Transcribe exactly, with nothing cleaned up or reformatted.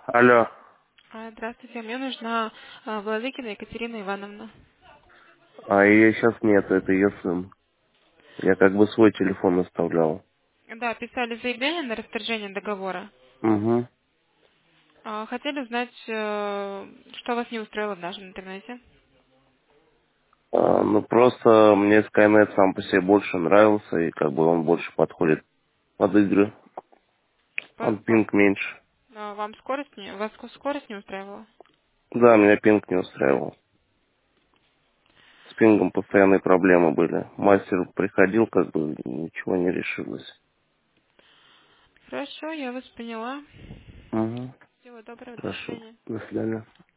Алло. А, Здравствуйте, мне нужна а, Владыкина Екатерина Ивановна. А ее сейчас нет, это ее сын. Я как бы свой телефон оставлял. Да, писали заявление на расторжение договора. Угу. А, Хотели узнать, э, что вас не устроило в нашем интернете. А, ну просто мне Skynet сам по себе больше нравился, и как бы он больше подходит под игры. По- Он по- пинг меньше. а, Вам скорость не, вас ко- скорость не устраивала? Да, меня пинг не устраивал. С пингом постоянные проблемы были. Мастер приходил, как бы ничего не решилось. Хорошо, я вас поняла. Угу. Всего доброго, до Хорошо. свидания. До свидания.